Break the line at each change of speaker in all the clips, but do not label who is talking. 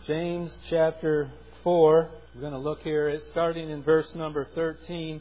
James chapter 4. We're going to look here at starting in verse number 13,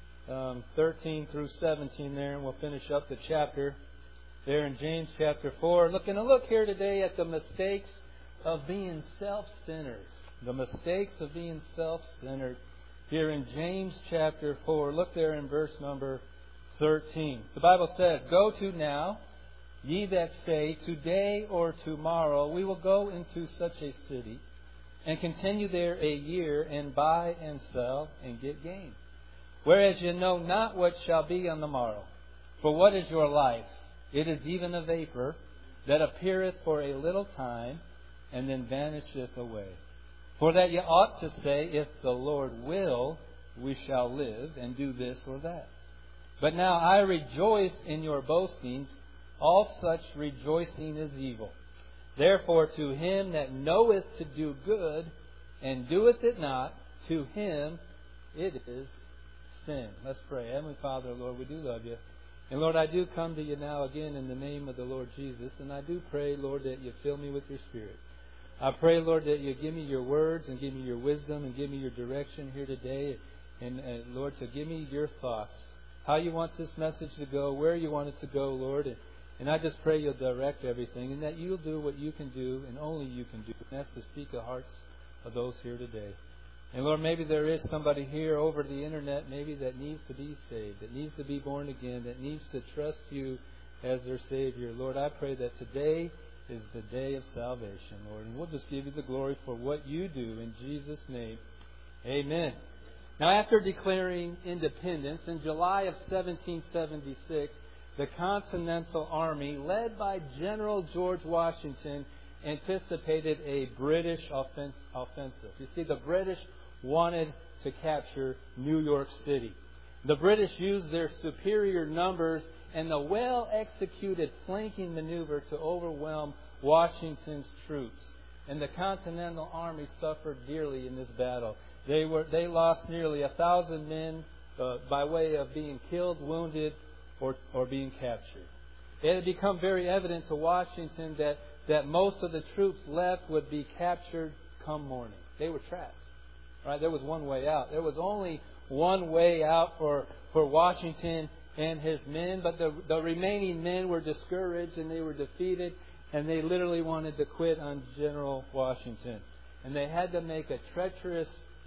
13 through 17 there, and we'll finish up the chapter there in James chapter 4. Looking to look here today at the mistakes of being self-centered. The mistakes of being self-centered here in James chapter 4. Look there in verse number 13. The Bible says, "Go to now, ye that say, today or tomorrow we will go into such a city, and continue there a year, and buy and sell, and get gain. Whereas ye know not what shall be on the morrow. For what is your life? It is even a vapor that appeareth for a little time, and then vanisheth away. For that ye ought to say, if the Lord will, we shall live, and do this or that. But now I rejoice in your boastings. All such rejoicing is evil. Therefore to him that knoweth to do good, and doeth it not, to him it is sin." Let's pray. Heavenly Father, Lord, we do love you. And Lord, I do come to you now again in the name of the Lord Jesus. And I do pray, Lord, that you fill me with your Spirit. I pray, Lord, that you give me your words and give me your wisdom and give me your direction here today. And Lord, to give me your thoughts. How you want this message to go, where you want it to go, Lord. And I just pray you'll direct everything and that you'll do what you can do and only you can do. And that's to speak the hearts of those here today. And Lord, maybe there is somebody here over the internet maybe that needs to be saved, that needs to be born again, that needs to trust you as their Savior. Lord, I pray that today is the day of salvation, Lord. And we'll just give you the glory for what you do in Jesus' name. Amen. Now, after declaring independence in July of 1776, the Continental Army, led by General George Washington, anticipated a British offensive. You see, the British wanted to capture New York City. The British used their superior numbers and the well-executed flanking maneuver to overwhelm Washington's troops. And the Continental Army suffered dearly in this battle. They lost nearly 1,000 men by way of being killed, wounded, or being captured. It had become very evident to Washington that most of the troops left would be captured come morning. They were trapped. Right? There was one way out. There was only one way out for Washington and his men, but the remaining men were discouraged and they were defeated, and they literally wanted to quit on General Washington. And they had to make a treacherous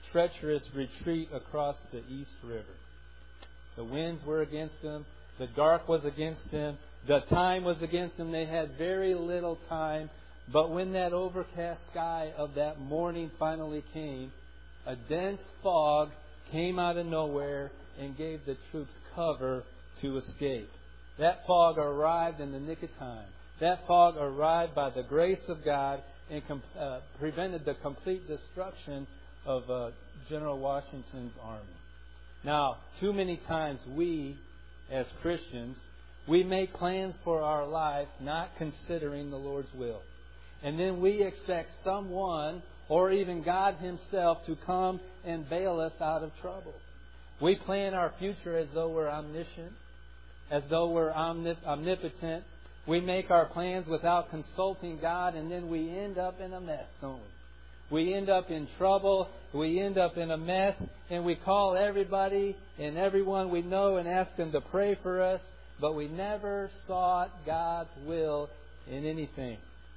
retreat across the East River. The winds were against them. The dark was against them. The time was against them. They had very little time. But when that overcast sky of that morning finally came, a dense fog came out of nowhere and gave the troops cover to escape. That fog arrived in the nick of time. That fog arrived by the grace of God and prevented the complete destruction of General Washington's army. Now, too many times we, as Christians, we make plans for our life not considering the Lord's will. And then we expect someone or even God Himself to come and bail us out of trouble. We plan our future as though we're omniscient, as though we're omnipotent. We make our plans without consulting God, and then we end up in a mess, don't we? We end up in trouble, we end up in a mess, and we call everybody and everyone we know and ask them to pray for us, but we never sought God's will in anything.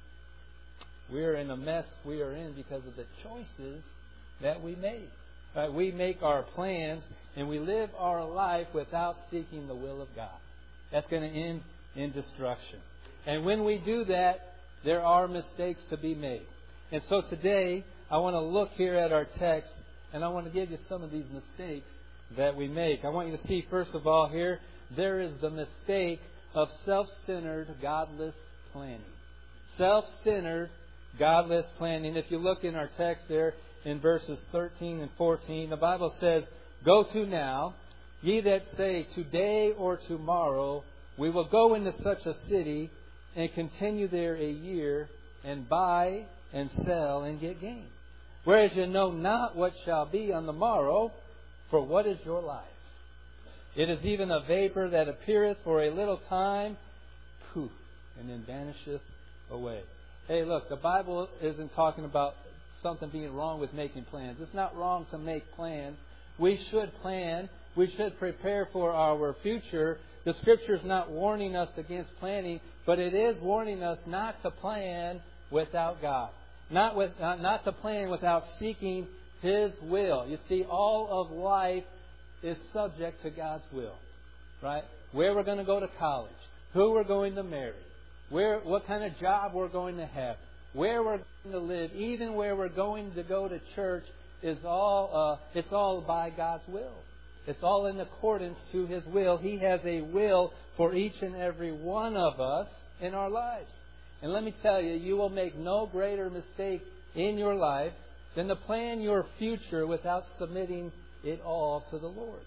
We are in a mess we are in because of the choices that we made. Right? We make our plans and we live our life without seeking the will of God. That's going to end in destruction. And when we do that, there are mistakes to be made. And so today, I want to look here at our text, and I want to give you some of these mistakes that we make. I want you to see, first of all, here, there is the mistake of self-centered, godless planning. Self-centered, godless planning. If you look in our text there, in verses 13 and 14, the Bible says, "Go to now, ye that say, today or tomorrow, we will go into such a city, and continue there a year, and buy and sell and get gain. Whereas you know not what shall be on the morrow, for what is your life? It is even a vapor that appeareth for a little time, poof, and then vanisheth away." Hey, look, the Bible isn't talking about something being wrong with making plans. It's not wrong to make plans. We should plan. We should prepare for our future. The Scripture is not warning us against planning, but it is warning us not to plan without God. Not to plan without seeking His will. You see, all of life is subject to God's will. Right? Where we're going to go to college, who we're going to marry, what kind of job we're going to have, where we're going to live, even where we're going to go to church, it's all by God's will. It's all in accordance to His will. He has a will for each and every one of us in our lives. And let me tell you, you will make no greater mistake in your life than to plan your future without submitting it all to the Lord.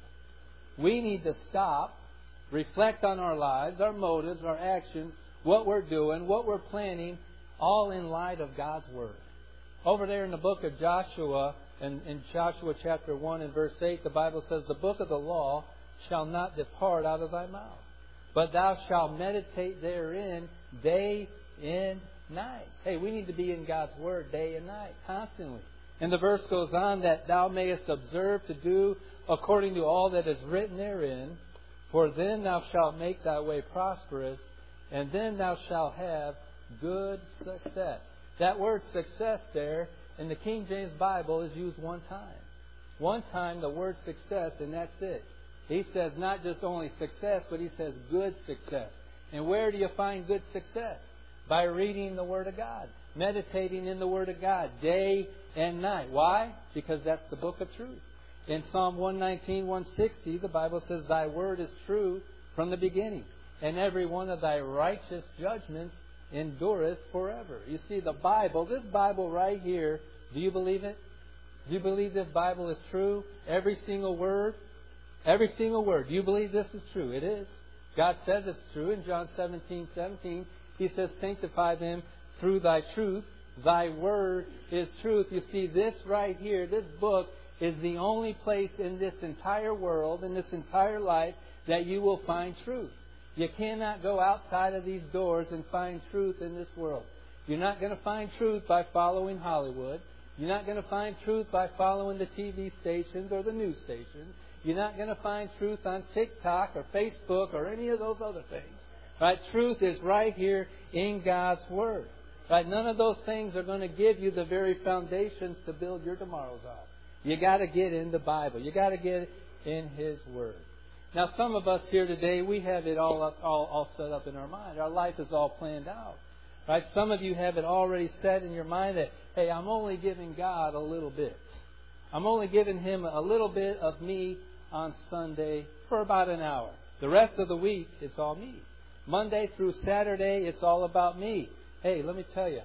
We need to stop, reflect on our lives, our motives, our actions, what we're doing, what we're planning, all in light of God's Word. Over there in the book of Joshua, in Joshua chapter 1 and verse 8, the Bible says, "The book of the law shall not depart out of thy mouth, but thou shalt meditate therein day and night." Hey, we need to be in God's Word day and night, constantly. And the verse goes on, "that thou mayest observe to do according to all that is written therein, for then thou shalt make thy way prosperous, and then thou shalt have good success." That word success there in the King James Bible is used one time. One time the word success, and that's it. He says not just only success, but he says good success. And where do you find good success? By reading the Word of God. Meditating in the Word of God day and night. Why? Because that's the book of truth. In Psalm 119, 160, the Bible says, "Thy word is true from the beginning, and every one of thy righteous judgments endureth forever." You see, the Bible, this Bible right here, do you believe it? Do you believe this Bible is true? Every single word? Every single word. Do you believe this is true? It is. God says it's true. In John 17:17, He says, "Sanctify them through thy truth. Thy word is truth." You see, this right here, this book, is the only place in this entire world, in this entire life, that you will find truth. You cannot go outside of these doors and find truth in this world. You're not going to find truth by following Hollywood. You're not going to find truth by following the TV stations or the news stations. You're not going to find truth on TikTok or Facebook or any of those other things. Right? Truth is right here in God's Word. Right? None of those things are going to give you the very foundations to build your tomorrows on. You got to get in the Bible. You got to get in His Word. Now, some of us here today, we have it all set up in our mind. Our life is all planned out. Right? Some of you have it already set in your mind that, hey, I'm only giving God a little bit. I'm only giving Him a little bit of me on Sunday for about an hour. The rest of the week, it's all me. Monday through Saturday, it's all about me. Hey, let me tell you,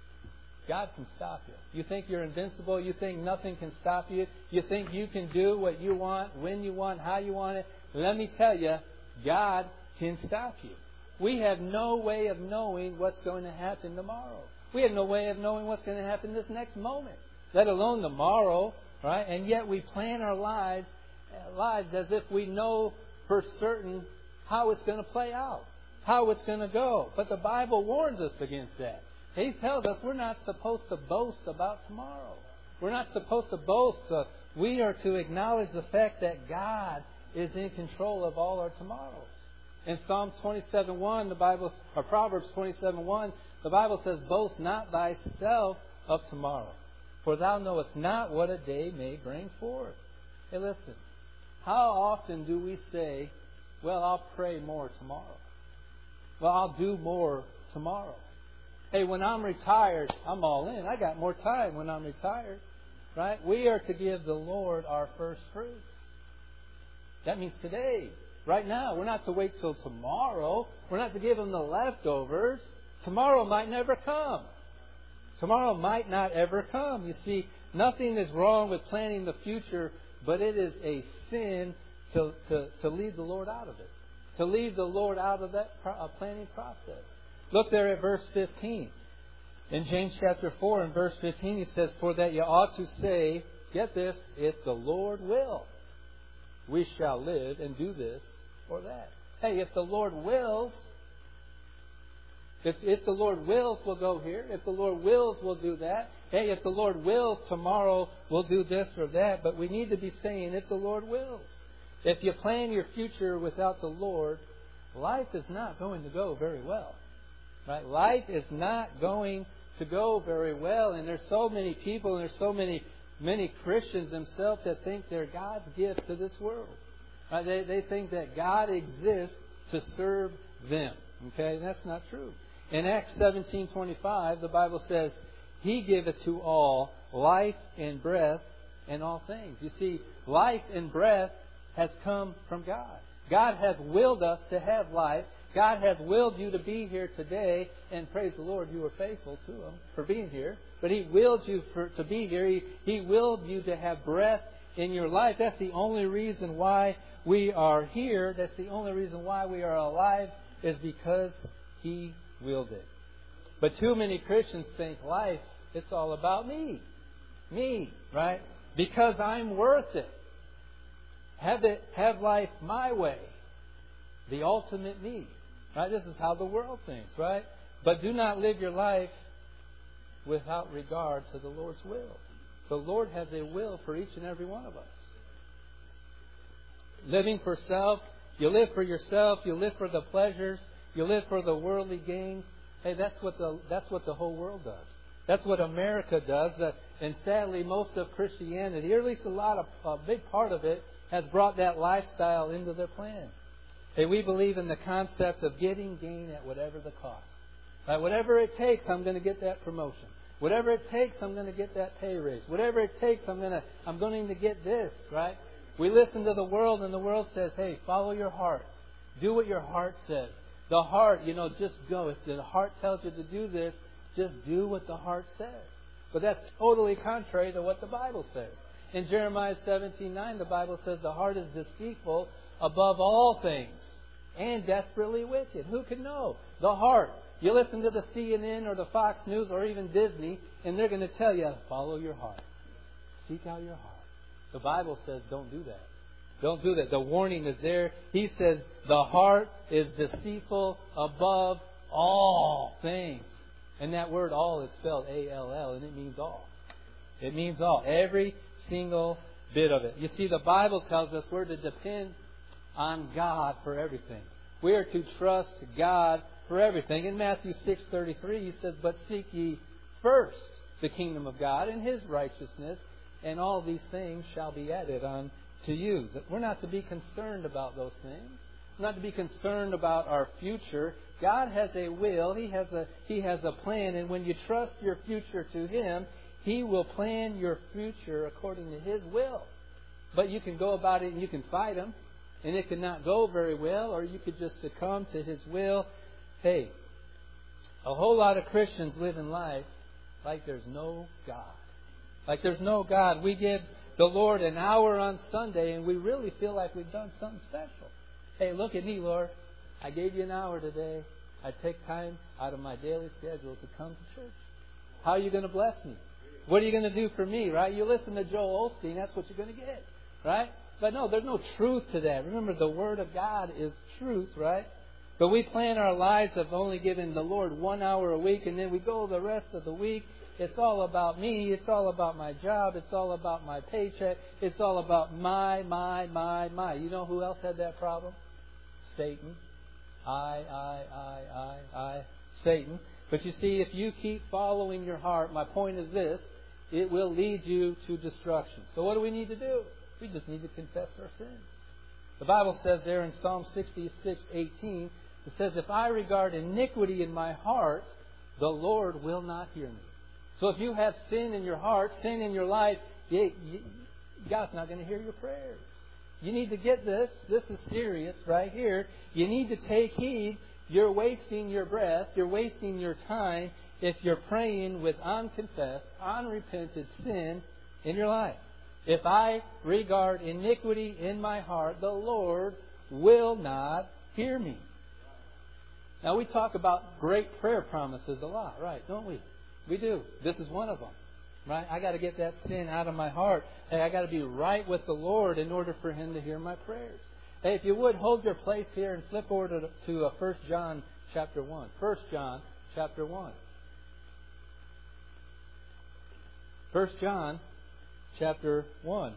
God can stop you. You think you're invincible? You think nothing can stop you? You think you can do what you want, when you want, how you want it? Let me tell you, God can stop you. We have no way of knowing what's going to happen tomorrow. We have no way of knowing what's going to happen this next moment, let alone tomorrow, right? And yet we plan our lives as if we know for certain how it's going to play out, how it's going to go. But the Bible warns us against that. He tells us we're not supposed to boast about tomorrow. We're not supposed to boast. We are to acknowledge the fact that God is in control of all our tomorrows. In Psalm 27:1, or Proverbs 27:1, the Bible says, "Boast not thyself of tomorrow, for thou knowest not what a day may bring forth." Hey, listen. How often do we say, "Well, I'll pray more tomorrow. Well, I'll do more tomorrow. Hey, when I'm retired, I'm all in. I got more time when I'm retired." Right? We are to give the Lord our first fruits. That means today, right now. We're not to wait till tomorrow. We're not to give Him the leftovers. Tomorrow might never come. Tomorrow might not ever come. You see, nothing is wrong with planning the future, but it is a sin to leave the Lord out of it. To leave the Lord out of that planning process. Look there at verse 15. In James chapter 4 and verse 15, he says, "For that you ought to say," get this, "if the Lord will, we shall live and do this or that." Hey, if the Lord wills, If the Lord wills, we'll go here. If the Lord wills, we'll do that. Hey, if the Lord wills, tomorrow we'll do this or that. But we need to be saying, if the Lord wills. If you plan your future without the Lord, life is not going to go very well. Right? Life is not going to go very well. And there's so many people and there's so many Christians themselves that think they're God's gift to this world. Right? They think that God exists to serve them. Okay? That's not true. In Acts 17:25, the Bible says, He giveth to all life and breath and all things. You see, life and breath has come from God. God has willed us to have life. God has willed you to be here today. And praise the Lord, you were faithful to Him for being here. But He willed you to be here. He willed you to have breath in your life. That's the only reason why we are here. That's the only reason why we are alive, is because He willed it. But too many Christians think life, it's all about me. Me, right? Because I'm worth it. Have life my way. The ultimate me. Right? This is how the world thinks, right? But do not live your life without regard to the Lord's will. The Lord has a will for each and every one of us. Living for self, you live for yourself, you live for the pleasures, you live for the worldly gain. Hey, that's what the whole world does. That's what America does. And sadly, most of Christianity, or at least a big part of it, has brought that lifestyle into their plan. Hey, we believe in the concept of getting gain at whatever the cost. Right? Whatever it takes, I'm going to get that promotion. Whatever it takes, I'm going to get that pay raise. Whatever it takes, I'm going to get this. Right? We listen to the world, and the world says, "Hey, follow your heart. Do what your heart says." The heart, just go. If the heart tells you to do this, just do what the heart says. But that's totally contrary to what the Bible says. In Jeremiah 17:9, the Bible says the heart is deceitful above all things and desperately wicked. Who can know? The heart. You listen to the CNN or the Fox News or even Disney, and they're going to tell you, follow your heart. Seek out your heart. The Bible says don't do that. Don't do that. The warning is there. He says the heart is deceitful above all things. And that word all is spelled A-L-L, and it means all. It means all. Every single bit of it. You see, the Bible tells us we're to depend on God for everything. We are to trust God for everything. In Matthew 6:33, He says, "But seek ye first the kingdom of God and His righteousness, and all these things shall be added unto you." We're not to be concerned about those things. We're not to be concerned about our future. God has a will. He has a plan. And when you trust your future to Him, He will plan your future according to His will. But you can go about it and you can fight Him, and it could not go very well, or you could just succumb to His will. Hey, a whole lot of Christians live in life like there's no God. Like there's no God. We give the Lord an hour on Sunday, and we really feel like we've done something special. Hey, look at me, Lord. I gave you an hour today. I take time out of my daily schedule to come to church. How are you going to bless me? What are you going to do for me, right? You listen to Joel Osteen, that's what you're going to get, right? But no, there's no truth to that. Remember, the Word of God is truth, right? But we plan our lives of only giving the Lord 1 hour a week, and then we go the rest of the week. It's all about me. It's all about my job. It's all about my paycheck. It's all about my. You know who else had that problem? Satan. I. Satan. But you see, if you keep following your heart, my point is this, it will lead you to destruction. So what do we need to do? We just need to confess our sins. The Bible says there in Psalm 66:18, it says, "If I regard iniquity in my heart, the Lord will not hear me." So if you have sin in your heart, sin in your life, God's not going to hear your prayers. You need to get this. This is serious right here. You need to take heed. You're wasting your breath. You're wasting your time if you're praying with unconfessed, unrepented sin in your life. If I regard iniquity in my heart, the Lord will not hear me. Now, we talk about great prayer promises a lot, right? Don't we? We do. This is one of them, right? I got to get that sin out of my heart. Hey, I got to be right with the Lord in order for Him to hear my prayers. Hey, if you would, hold your place here and flip over to 1 John chapter 1. 1 John chapter 1. 1 John chapter 1.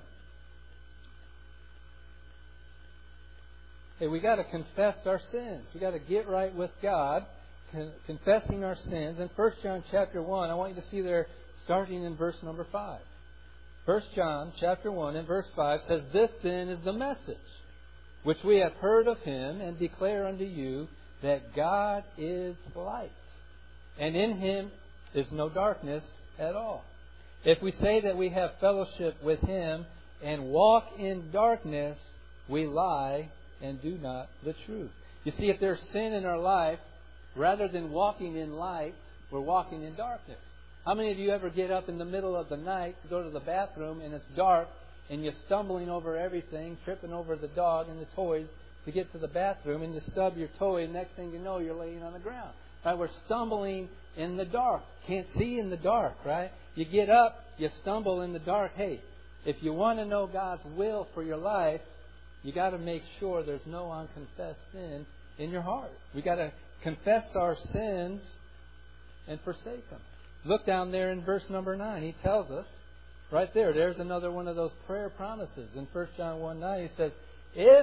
Hey, we got to confess our sins. We got to get right with God, confessing our sins. In 1 John chapter 1, I want you to see there, starting in verse number 5. 1 John chapter 1 and verse 5 says, "This then is the message which we have heard of Him and declare unto you, that God is light, and in Him is no darkness at all. If we say that we have fellowship with Him and walk in darkness, we lie and do not the truth." You see, if there's sin in our life, rather than walking in light, we're walking in darkness. How many of you ever get up in the middle of the night to go to the bathroom and it's dark and you're stumbling over everything, tripping over the dog and the toys to get to the bathroom, and you stub your toe and next thing you know you're laying on the ground? Right? We're stumbling in the dark. Can't see in the dark, right? You get up, you stumble in the dark. Hey, if you want to know God's will for your life, you got to make sure there's no unconfessed sin in your heart. We got to confess our sins and forsake them. Look down there in verse number 9. He tells us, right there, there's another one of those prayer promises. In 1 John 1:9, he says, if,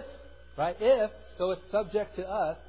so it's subject to us,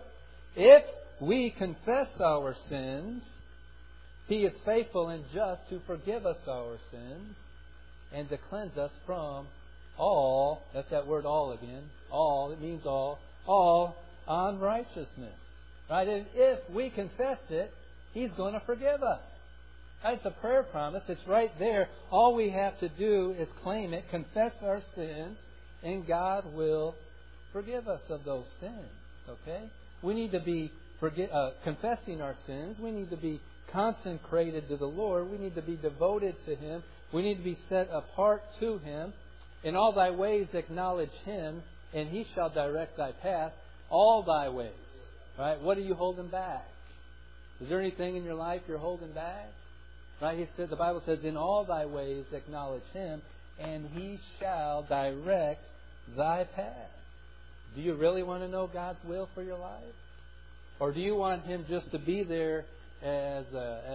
if we confess our sins, He is faithful and just to forgive us our sins and to cleanse us from all, that's that word all again, all, it means all unrighteousness. Right? And if we confess it, He's going to forgive us. That's a prayer promise. It's right there. All we have to do is claim it, confess our sins, and God will forgive us of those sins. Okay? We need to be confessing our sins. We need to be consecrated to the Lord. We need to be devoted to Him. We need to be set apart to Him. In all thy ways acknowledge Him, and He shall direct thy path. All thy ways. Right? What are you holding back? Is there anything in your life you're holding back? Right? He said, the Bible says, in all thy ways acknowledge Him, and He shall direct thy path. Do you really want to know God's will for your life? Or do you want Him just to be there as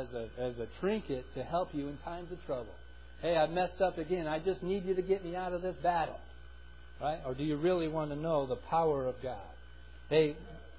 a trinket to help you in times of trouble? Hey, I messed up again. I just need you to get me out of this battle. Right? Or do you really want to know the power of God? Hey,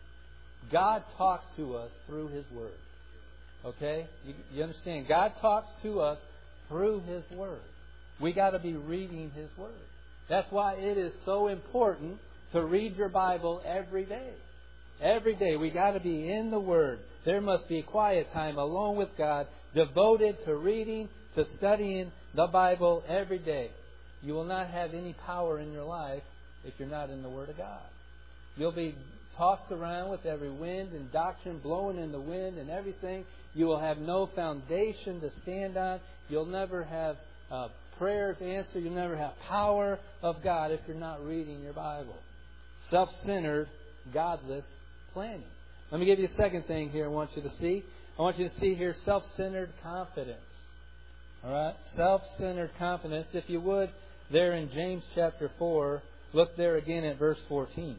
God talks to us through His Word. Okay? You understand? God talks to us through His Word. We got to be reading His Word. That's why it is so important to read your Bible every day. Every day we got to be in the Word. There must be quiet time alone with God, devoted to reading, to studying the Bible every day. You will not have any power in your life if you're not in the Word of God. You'll be tossed around with every wind and doctrine blowing in the wind and everything. You will have no foundation to stand on. You'll never have prayers answered. You'll never have power of God if you're not reading your Bible. Self-centered, godless planning. Let me give you a second thing here I want you to see. I want you to see here self-centered confidence. All right? Self-centered confidence. If you would, there in James chapter 4, look there again at verse 14.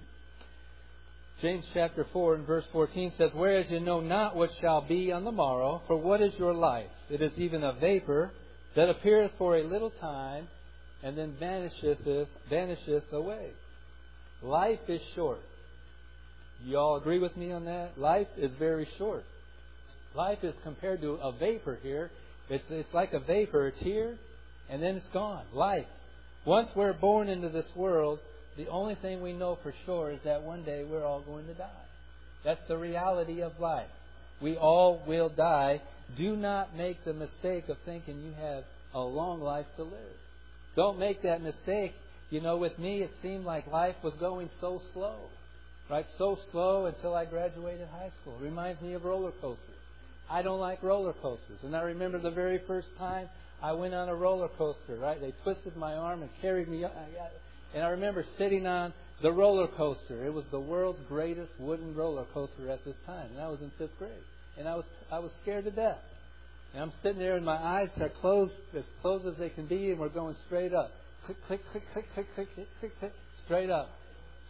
James chapter 4 and verse 14 says, "Whereas you know not what shall be on the morrow, for what is your life? It is even a vapor that appeareth for a little time, and then vanisheth away." Life is short. You all agree with me on that? Life is very short. Life is compared to a vapor here. It's like a vapor. It's here, and then it's gone. Life. Once we're born into this world, the only thing we know for sure is that one day we're all going to die. That's the reality of life. We all will die. Do not make the mistake of thinking you have a long life to live. Don't make that mistake. You know, with me, it seemed like life was going so slow. Right? So slow until I graduated high school. It reminds me of roller coasters. I don't like roller coasters. And I remember the very first time I went on a roller coaster, right? They twisted my arm and carried me up. And I remember sitting on the roller coaster. It was the world's greatest wooden roller coaster at this time. And I was in 5th grade. And I was scared to death. And I'm sitting there and my eyes are closed as they can be, and we're going straight up. Click, click, click, click, click, click, click, click, click, straight up.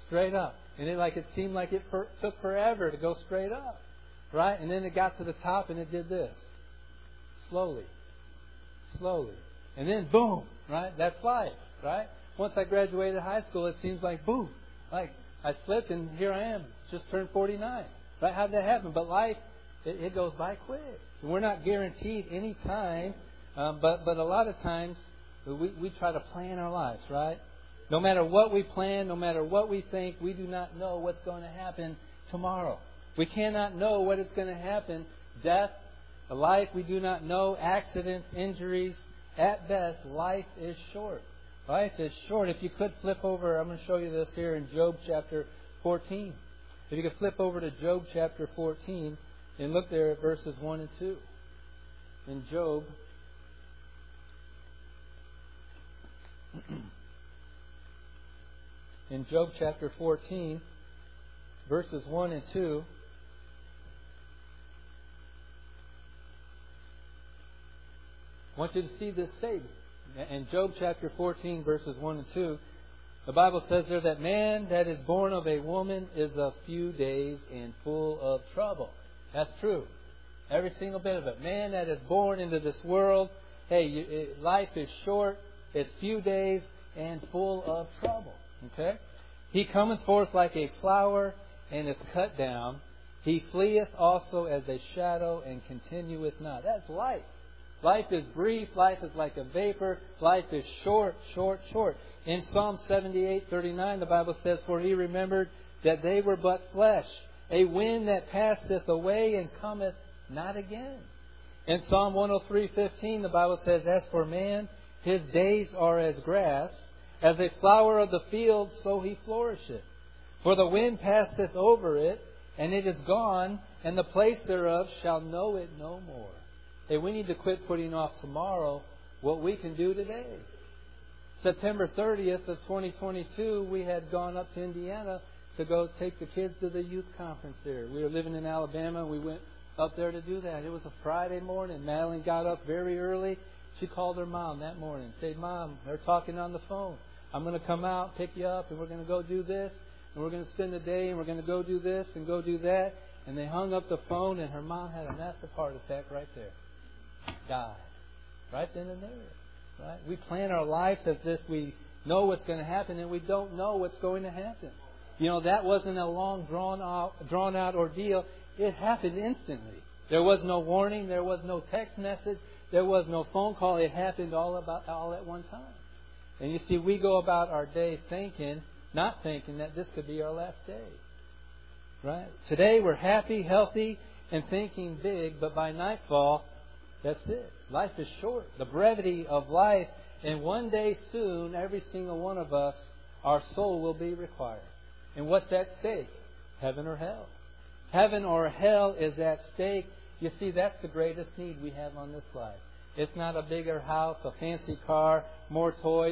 Straight up. And it seemed like it took forever to go straight up. Right? And then it got to the top and it did this. Slowly. Slowly. And then boom. Right? That's life. Right? Once I graduated high school, it seems like boom. Like I slipped and here I am. Just turned 49. Right? How'd that happen? But life, it goes by quick. We're not guaranteed any time. But a lot of times we try to plan our lives. Right? No matter what we plan, no matter what we think, we do not know what's going to happen tomorrow. We cannot know what is going to happen. Death, life, we do not know. Accidents, injuries. At best, life is short. Life is short. If you could flip over, I'm going to show you this here in Job chapter 14. If you could flip over to Job chapter 14 and look there at verses 1 and 2. In Job, in Job chapter 14, verses 1 and 2, I want you to see this statement. In Job chapter 14, verses 1 and 2, the Bible says there that man that is born of a woman is a few days and full of trouble. That's true. Every single bit of it. Man that is born into this world, life is short, it's few days and full of trouble. Okay? He cometh forth like a flower and is cut down. He fleeth also as a shadow and continueth not. That's life. Life is brief. Life is like a vapor. Life is short, short, short. In Psalm 78:39, the Bible says, "For he remembered that they were but flesh, a wind that passeth away and cometh not again." In Psalm 103:15, the Bible says, "As for man, his days are as grass, as a flower of the field, so he flourisheth. For the wind passeth over it, and it is gone, and the place thereof shall know it no more." Hey, we need to quit putting off tomorrow what we can do today. September 30th of 2022, we had gone up to Indiana to go take the kids to the youth conference there. We were living in Alabama. We went up there to do that. It was a Friday morning. Madeline got up very early. She called her mom that morning. Said, "Mom, they're talking on the phone. I'm going to come out, pick you up, and we're going to go do this. And we're going to spend the day, and we're going to go do this and go do that." And they hung up the phone, and her mom had a massive heart attack right there. Died. Right then and there. Right? We plan our lives as if we know what's going to happen, and we don't know what's going to happen. That wasn't a long, drawn out ordeal. It happened instantly. There was no warning. There was no text message. There was no phone call. It happened all at one time. And you see, we go about our day not thinking that this could be our last day. Right? Today we're happy, healthy, and thinking big, but by nightfall, that's it. Life is short. The brevity of life. And one day soon, every single one of us, our soul will be required. And what's at stake? Heaven or hell. Heaven or hell is at stake. You see, that's the greatest need we have on this life. It's not a bigger house, a fancy car, more toys.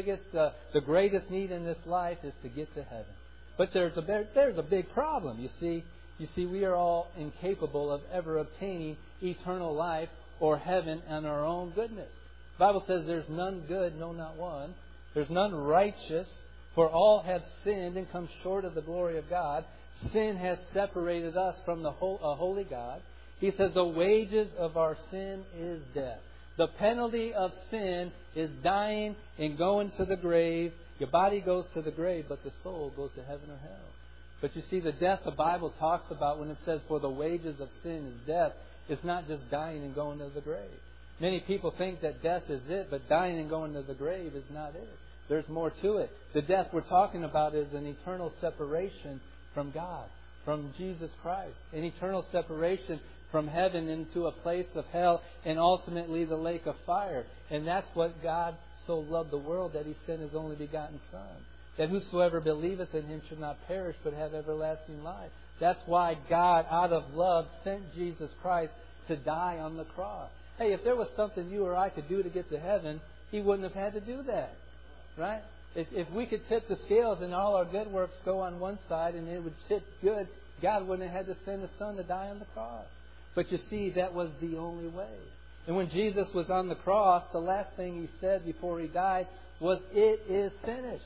The greatest need in this life is to get to heaven. But there's a big problem. You see, we are all incapable of ever obtaining eternal life or heaven on our own goodness. The Bible says there's none good, no, not one. There's none righteous, for all have sinned and come short of the glory of God. Sin has separated us from a holy God. He says the wages of our sin is death. The penalty of sin is dying and going to the grave. Your body goes to the grave, but the soul goes to heaven or hell. But you see, the death the Bible talks about when it says for the wages of sin is death, it's not just dying and going to the grave. Many people think that death is it, but dying and going to the grave is not it. There's more to it. The death we're talking about is an eternal separation from God, from Jesus Christ. An eternal separation from heaven into a place of hell and ultimately the lake of fire. And that's what God so loved the world that He sent His only begotten Son, that whosoever believeth in Him should not perish but have everlasting life. That's why God, out of love, sent Jesus Christ to die on the cross. Hey, if there was something you or I could do to get to heaven, He wouldn't have had to do that. Right? If we could tip the scales and all our good works go on one side and it would tip good, God wouldn't have had to send His Son to die on the cross. But you see, that was the only way. And when Jesus was on the cross, the last thing He said before He died was, "It is finished."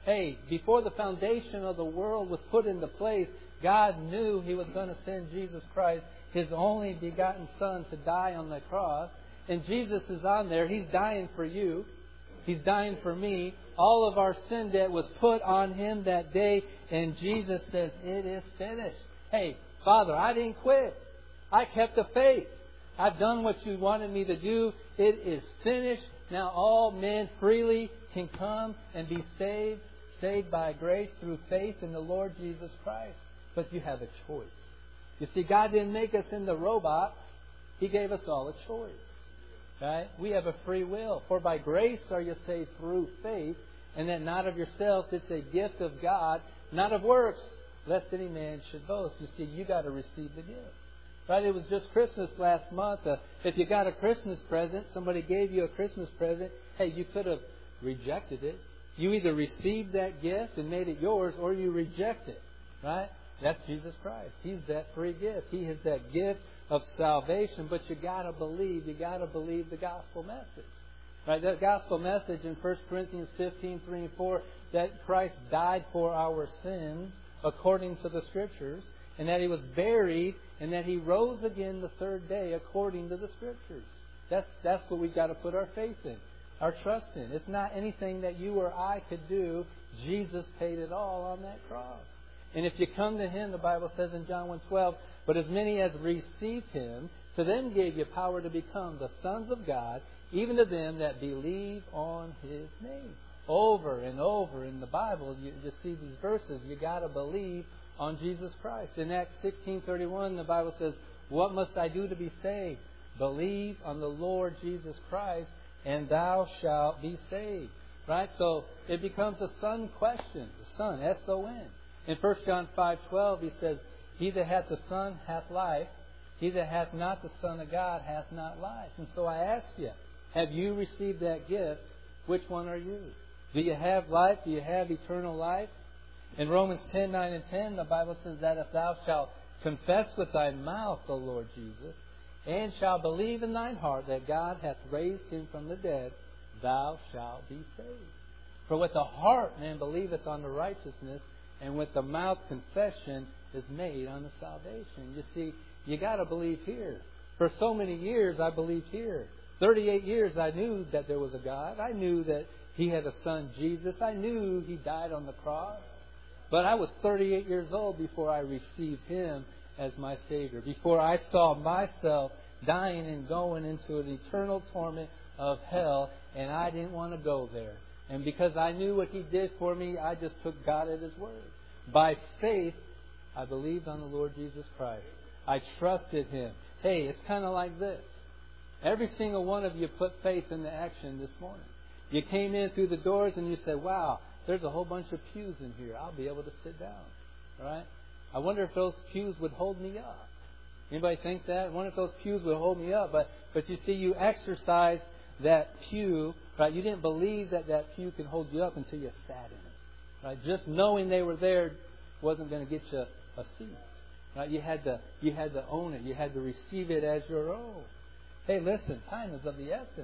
Hey, before the foundation of the world was put into place, God knew He was going to send Jesus Christ, His only begotten Son, to die on the cross. And Jesus is on there. He's dying for you. He's dying for me. All of our sin debt was put on Him that day. And Jesus says, it is finished. Hey, Father, I didn't quit. I kept the faith. I've done what you wanted me to do. It is finished. Now all men freely can come and be saved by grace through faith in the Lord Jesus Christ. But you have a choice. You see, God didn't make us into robots. He gave us all a choice. Right? We have a free will. For by grace are you saved through faith, and that not of yourselves. It's a gift of God, not of works, lest any man should boast. You see, you got to receive the gift. Right? It was just Christmas last month. If you got a Christmas present, somebody gave you a Christmas present, hey, you could have rejected it. You either received that gift and made it yours, or you reject it. Right? That's Jesus Christ. He's that free gift. He is that gift of salvation. But you got to believe. You got to believe the gospel message. Right? That gospel message in 1 Corinthians 15, 3 and 4, that Christ died for our sins according to the Scriptures, and that He was buried, and that He rose again the third day according to the Scriptures. That's what we've got to put our faith in, our trust in. It's not anything that you or I could do. Jesus paid it all on that cross. And if you come to Him, the Bible says in John 1:12, but as many as received Him, to them gave you power to become the sons of God, even to them that believe on His name. Over and over in the Bible, you see these verses. You got to believe on Jesus Christ. In Acts 16:31, the Bible says, what must I do to be saved? Believe on the Lord Jesus Christ, and thou shalt be saved. Right? So it becomes a son question. The Son, S-O-N. In 1 John 5:12, He says, he that hath the Son hath life. He that hath not the Son of God hath not life. And so I ask you, have you received that gift? Which one are you? Do you have life? Do you have eternal life? In Romans 10:9 and 10, the Bible says that if thou shalt confess with thy mouth the Lord Jesus, and shalt believe in thine heart that God hath raised Him from the dead, thou shalt be saved. For with the heart man believeth on the righteousness, and with the mouth confession is made unto salvation. You see, you got to believe here. For so many years I believed here. 38 years I knew that there was a God. I knew that He had a Son, Jesus. I knew He died on the cross. But I was 38 years old before I received Him as my Savior. Before I saw myself dying and going into an eternal torment of hell, and I didn't want to go there. And because I knew what He did for me, I just took God at His word. By faith, I believed on the Lord Jesus Christ. I trusted Him. Hey, it's kind of like this. Every single one of you put faith into action this morning. You came in through the doors and you said, wow, there's a whole bunch of pews in here. I'll be able to sit down. All right? I wonder if those pews would hold me up. Anybody think that? I wonder if those pews would hold me up. But you see, you exercised that pew, right? You didn't believe that pew could hold you up until you sat in it. Right? Just knowing they were there wasn't going to get you a seat. Right? You had to own it. You had to receive it as your own. Hey, listen, time is of the essence.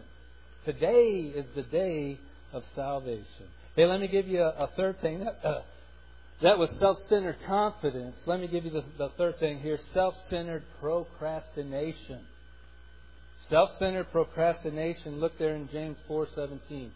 Today is the day of salvation. Hey, let me give you a third thing. That was self-centered confidence. Let me give you the third thing here. Self-centered procrastination. Self-centered procrastination. Look there in James 4:17.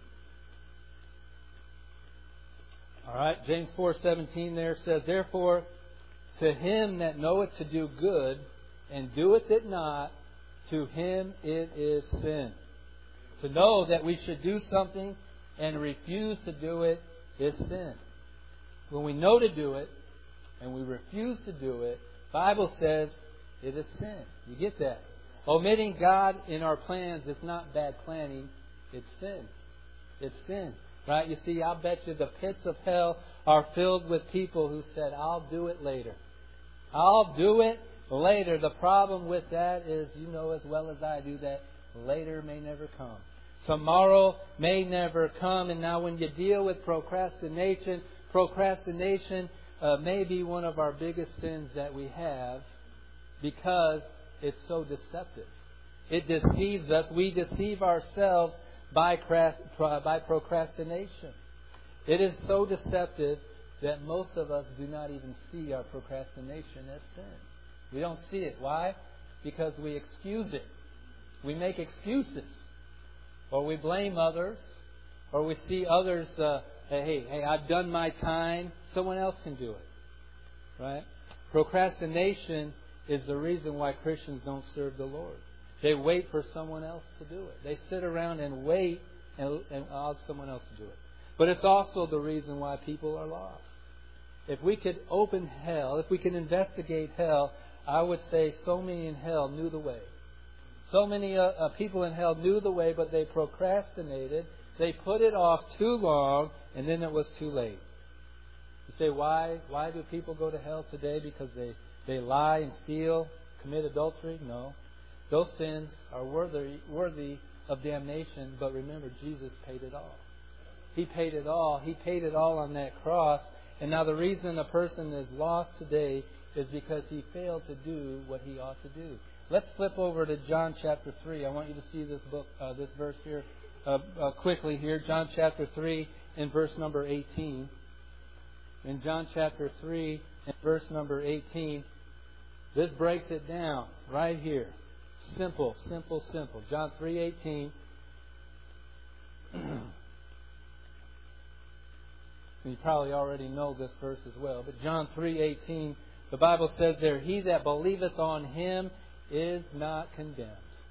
All right, James 4:17 there says, therefore, to him that knoweth to do good, and doeth it not, to him it is sin. To know that we should do something and refuse to do it is sin. When we know to do it and we refuse to do it, the Bible says it is sin. You get that? Omitting God in our plans is not bad planning. It's sin. It's sin. Right? You see, I'll bet you the pits of hell are filled with people who said, I'll do it later. I'll do it later. The problem with that is, you know as well as I do, that later may never come. Tomorrow may never come. And now when you deal with procrastination may be one of our biggest sins that we have, because it's so deceptive. It deceives us. We deceive ourselves by procrastination. It is so deceptive that most of us do not even see our procrastination as sin. We don't see it. Why? Because we excuse it. We make excuses. Or we blame others. Or we see others, hey, I've done my time. Someone else can do it. Right? Procrastination is the reason why Christians don't serve the Lord. They wait for someone else to do it. They sit around and wait and allow someone else to do it. But it's also the reason why people are lost. If we could open hell, if we can investigate hell, I would say so many in hell knew the way. So many people in hell knew the way, but they procrastinated. They put it off too long, and then it was too late. You say, why? Why do people go to hell today? Because they lie and steal, commit adultery? No. Those sins are worthy of damnation, but remember, Jesus paid it all. He paid it all. He paid it all on that cross. And now the reason a person is lost today is because he failed to do what he ought to do. Let's flip over to John chapter 3. I want you to see this verse here quickly here. John chapter 3 and verse number 18. In John chapter 3 and verse number 18, this breaks it down right here. Simple, simple, simple. John 3:18. You probably already know this verse as well. But John 3:18, the Bible says there, He that believeth on Him is not condemned.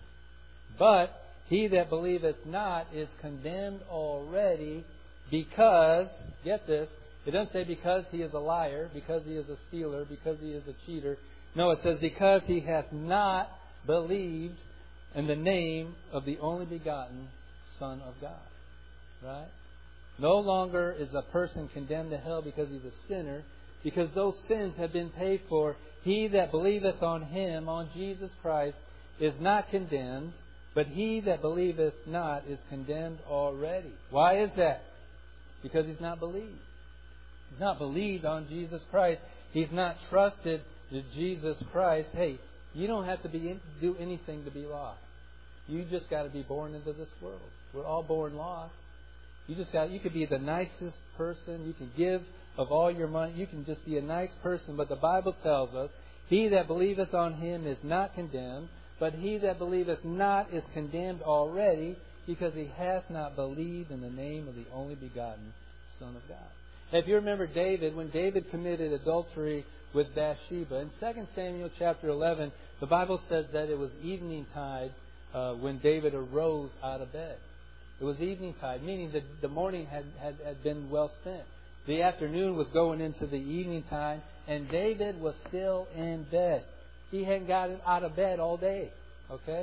But he that believeth not is condemned already because, get this, it doesn't say because he is a liar, because he is a stealer, because he is a cheater. No, it says because he hath not believed in the name of the only begotten Son of God. Right? No longer is a person condemned to hell because he's a sinner, because those sins have been paid for. He that believeth on Him, on Jesus Christ, is not condemned, but he that believeth not is condemned already. Why is that? Because he's not believed. He's not believed on Jesus Christ. He's not trusted to Jesus Christ. Hey, you don't have to do anything to be lost. You just got to be born into this world. We're all born lost. You could be the nicest person. You can give of all your money. You can just be a nice person. But the Bible tells us, he that believeth on Him is not condemned, but he that believeth not is condemned already, because he hath not believed in the name of the only begotten Son of God. If you remember David, when David committed adultery with Bathsheba, in 2 Samuel chapter 11, the Bible says that it was evening tide when David arose out of bed. It was evening tide, meaning that the morning had been well spent. The afternoon was going into the evening time, and David was still in bed. He hadn't gotten out of bed all day. Okay?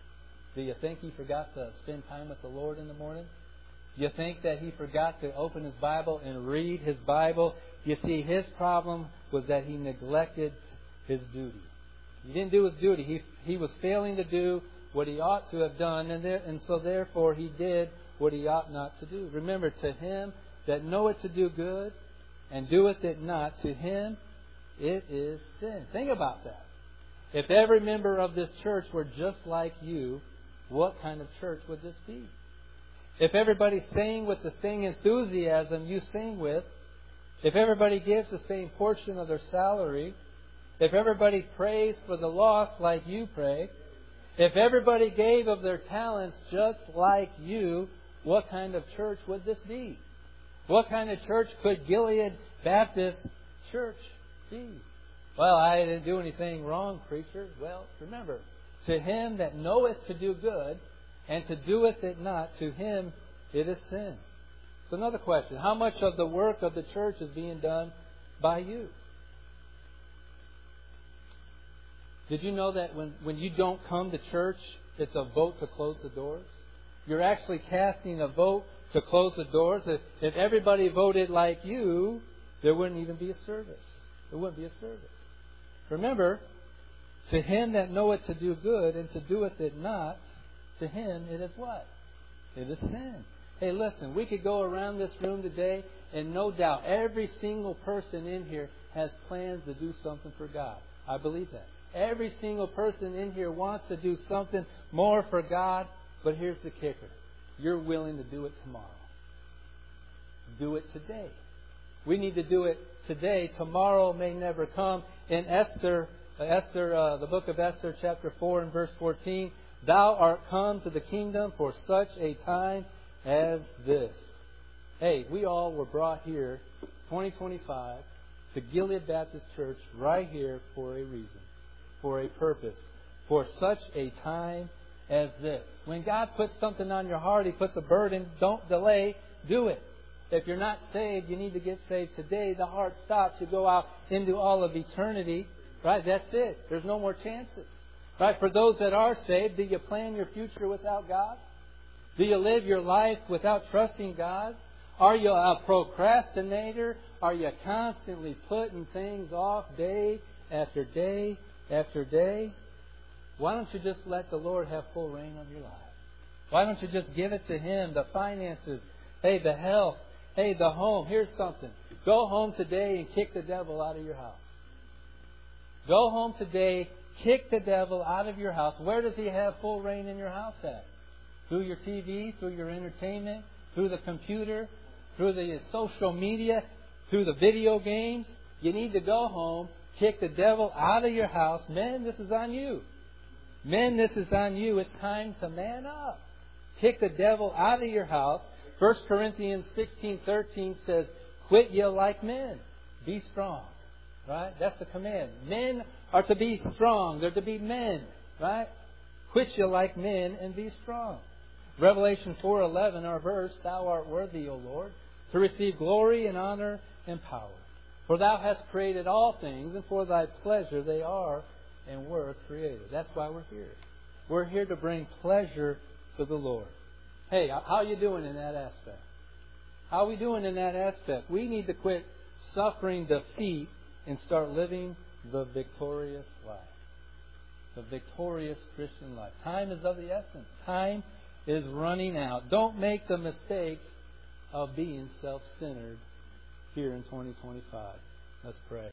Do you think he forgot to spend time with the Lord in the morning? Do you think that he forgot to open his Bible and read his Bible? You see, his problem was that he neglected his duty. He didn't do his duty. He was failing to do what he ought to have done, and so therefore he did what he ought not to do. Remember, to him that knoweth to do good and doeth it not, to him it is sin. Think about that. If every member of this church were just like you, what kind of church would this be? If everybody sang with the same enthusiasm you sing with, if everybody gives the same portion of their salary, if everybody prays for the lost like you pray, if everybody gave of their talents just like you, what kind of church would this be? What kind of church could Gilead Baptist Church be? Well, I didn't do anything wrong, preacher. Well, remember, to him that knoweth to do good and to doeth it not, to him it is sin. So another question. How much of the work of the church is being done by you? Did you know that when you don't come to church, it's a vote to close the doors? You're actually casting a vote to close the doors. If everybody voted like you, there wouldn't even be a service. There wouldn't be a service. Remember, to him that knoweth to do good and to doeth it not, to him it is what? It is sin. Hey, listen, we could go around this room today, and no doubt every single person in here has plans to do something for God. I believe that. Every single person in here wants to do something more for God, but here's the kicker. You're willing to do it tomorrow. do it today. We need to do it today. Tomorrow may never come. In the book of Esther, chapter 4 and verse 14, thou art come to the kingdom for such a time as this. Hey, we all were brought here, 2025, to Gilead Baptist Church right here for a reason, for a purpose, for such a time as this. When God puts something on your heart, He puts a burden, don't delay, do it. If you're not saved, you need to get saved today. The heart stops. You go out into all of eternity. Right? That's it. There's no more chances. Right? For those that are saved, do you plan your future without God? Do you live your life without trusting God? Are you a procrastinator? Are you constantly putting things off day after day after day? Why don't you just let the Lord have full reign of your life? Why don't you just give it to Him? The finances, hey, the health, hey, the home. Here's something. Go home today and kick the devil out of your house. Go home today, kick the devil out of your house. Where does he have full reign in your house at? Through your TV, through your entertainment, through the computer, through the social media, through the video games. You need to go home, kick the devil out of your house. Men, this is on you. Men, this is on you. It's time to man up. Kick the devil out of your house. 1 Corinthians 16:13 says, quit ye like men. Be strong. Right? That's the command. Men are to be strong. They're to be men. Right? Quit ye like men and be strong. Revelation 4:11, our verse, thou art worthy, O Lord, to receive glory and honor and power. For thou hast created all things, and for thy pleasure they are and were created. That's why we're here. We're here to bring pleasure to the Lord. Hey, how are you doing in that aspect? How are we doing in that aspect? We need to quit suffering defeat and start living the victorious life. The victorious Christian life. Time is of the essence. Time is running out. Don't make the mistakes of being self-centered here in 2025. Let's pray.